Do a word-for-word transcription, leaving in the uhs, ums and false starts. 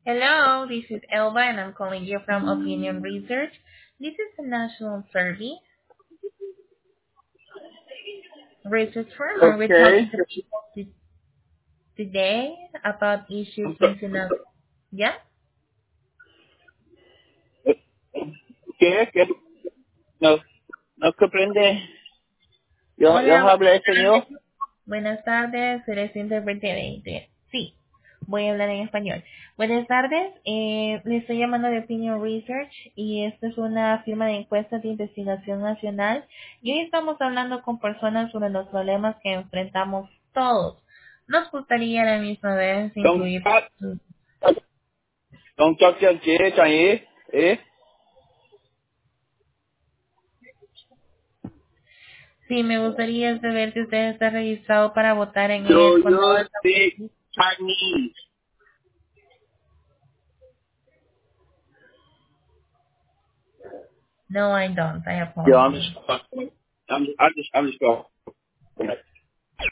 Hello, this is Elba and I'm calling you from Opinion Research. This is a national survey research firm and we're Okay. talking to people to, today about issues I'm so- facing us. ¿Ya? ¿Qué? ¿Qué? No, no comprende. Yo, yo Hola, buenas hablo español. tardes. Buenas tardes, eres intérprete de inglés. Sí, voy a hablar en español. Buenas tardes, eh, le estoy llamando de Opinion Research y esta es una firma de encuestas de investigación nacional y hoy estamos hablando con personas sobre los problemas que enfrentamos todos. Nos gustaría a la misma vez Don't incluir talk, sus... don't talk to chế cho ý. Ý. Sí, me gustaría saber si usted está registrado para votar en Do el condado you de San speak Francisco. Chinese? No, I don't. I Yeah, I'm apologize. just, I'm, I'm just, I'm just going.